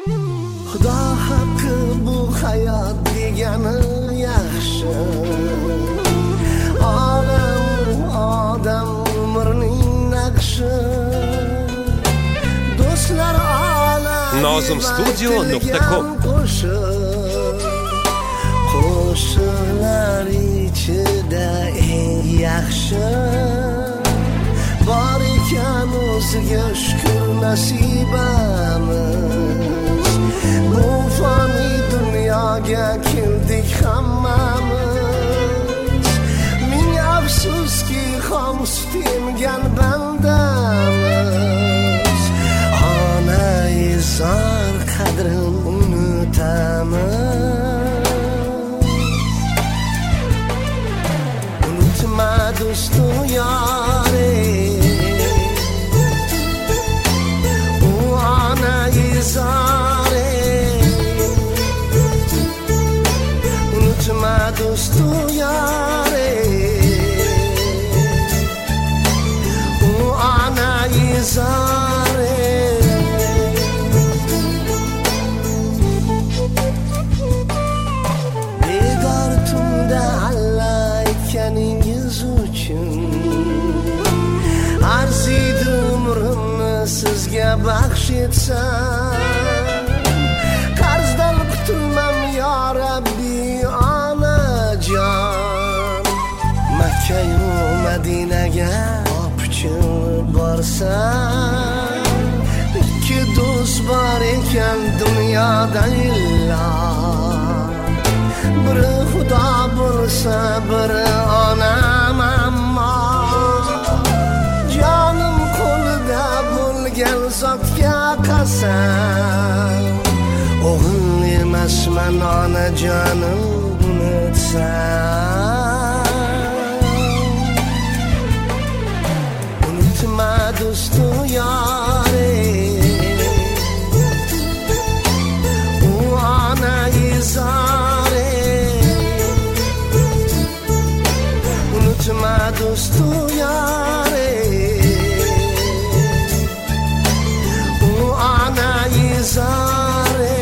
Xudo haqqi bu hayot degani yaxshi. Odam umrning naqshi. Do'stlar olam nozimstudio.com qo'shiqlar ichida eng yaxshi bor ekan o'ziga shukr nasibamiz. Bu fani dunyoga keldik hammamiz. Ming afsuski xom sut emgan bandamiz. Onai zor qadrin unutamiz. Unutma do'stu yore, u onai zore. Unutma do'stu yore, u onai zore. Bedor tunda allaykaningiz uchun arziydi umrimni sizga baxsh etsam. Qarzdan qutulmam yo Rabbi onajon. Makka-yu Madinaga opchiq borsam, ikki do'st bor ekan dunyoda illa. Biri Xudo bo'lsa, biri onam, ammo jonim qo'lida bo'lgan zotga qasam. O'g'il emasman onajonim unutsam. Unutma do'stu yore, u onai zore. Unutma do'stu yore, u onai zore.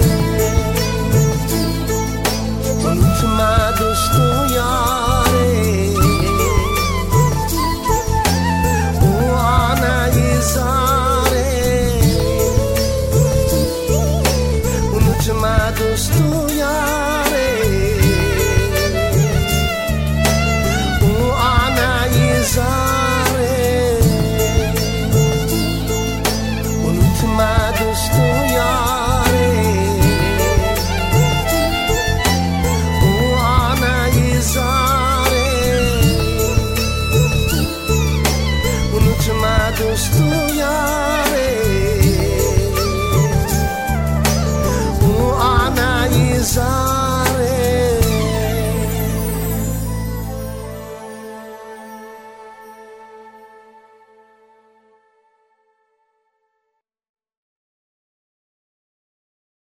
Unutma do'stu yore, u onai zore. Unutma do'stu yore, u onai zore. Unutma do'stu yore, u onai zore. Unutma do'stu yore.